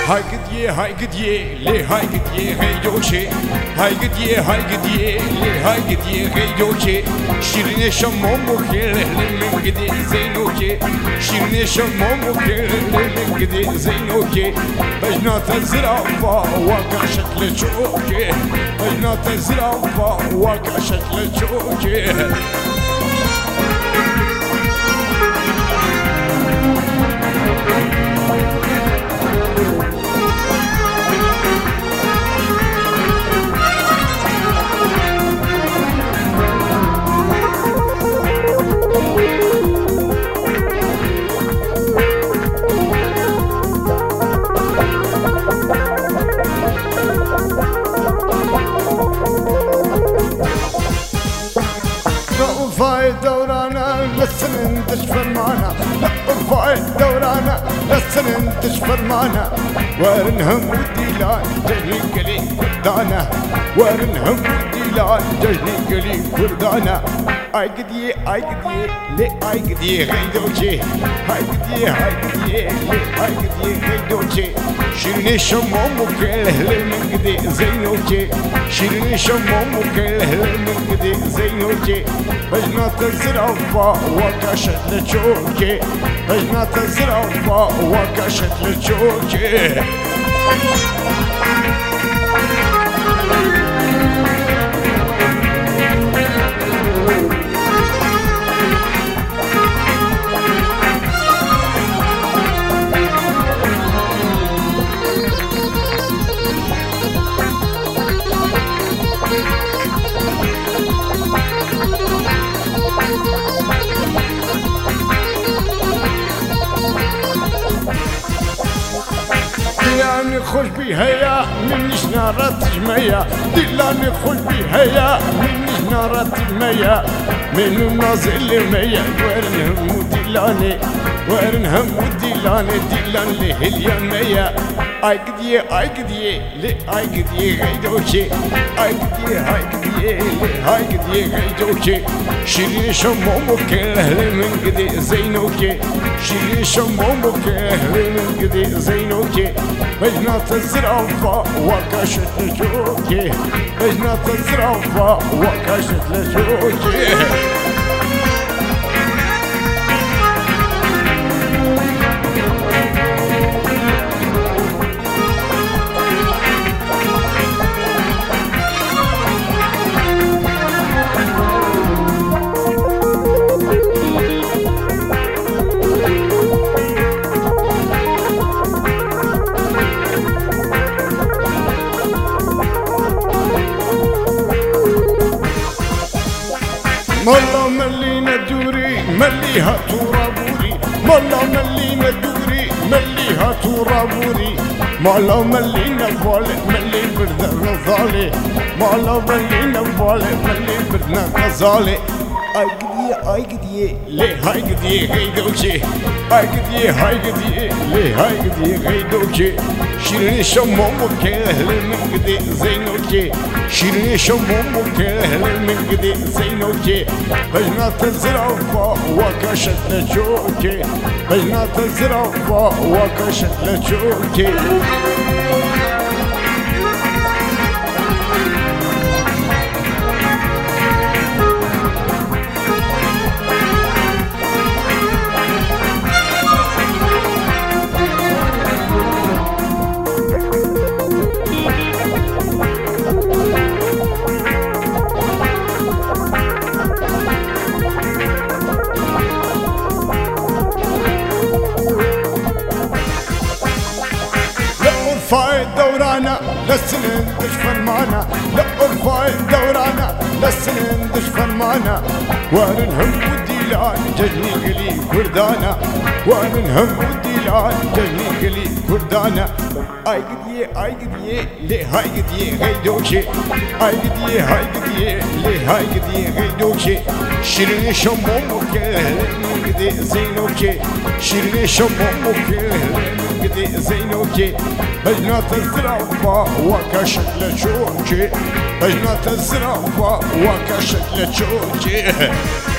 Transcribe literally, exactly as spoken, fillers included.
هاي قديه هاي قديه ليه هاي قديه غيدوشي هاي قديه هاي قديه ليه هاي قديه غيدوشي شيرين شموم وكل من قدي زينوكي شيرين شموم وكل من قدي زينوكي بجنات الزرافة واقع شكل شوكي بجنات الزرافة واقع شكل شوكي رفاي دورانا لسن تشفر معنا رفاي دورانا لسن تشفر معنا ورنهم وديلان جهلي قلي كردانا ورنهم وديلان جهلي قلي كردانا اي قديه اي قديه لي اي قديه غيدوشي هاي قديه هاي قديه لي اي قديه غيدوشي شيرين شموم وكل من قدي زينوكي شيرين شموم وكل من قدي زينوكي بجنات الزرافة وكاشت لشوكي بجنات الزرافة وكاشت لشوكي دلاني خوش بهيا منيش نارات جمية دلاني خوش بهيا منيش نارات جمية من النازل مية ورنهم ودلاني ورنهم ودلاني دلان ليه اليمية اي قديه اي قديه لي اي قديه غيدوشي اي قديه هاي قديه لي هاي قديه غيدوشي شيرين شموم وكل من قدي زينوكي شيرين شموم وكل من قدي زينوكي بجنات الزرافة وكاشت لشوكي بجنات الزرافة وكاشت لشوكي مالا ملينا دوري مليها ترابوري مالا ملينا دوري مليها ترابوري مالا ملينا فالي ملي بردنا غزالي مالا ملينا فالي ملي بردنا غزالي اي قديه اي قديه ليه هاي قديه غيدوشي اي قديه هاي قديه ليه هاي قديه غيدوشي شيرين شموم وكل من قدي زينوكي شيرين شموم وكل من قدي زينوكي بجنات الزرافة وكاشت لشوكي بجنات الزرافة وكاشت لشوكي ارفعي دورانا للسنين تشفر معنا لا ارفعي دورانا للسنين تشفر معنا ورنهم وديلان ججني قلي كردانا ورنهم وديلان ججني قلي كردانا اي قديه اي قديه ليه هاي قديه غيدوشي اي قديه هاي قديه ليه هاي قديه غيدوشي شيرين شموم وكل من قدي زينوكي شيرين شموم وكل من قدي زينوكي بجنات الزرافة وكشكل شوكي بجنات الزرافة وكشكل شوكي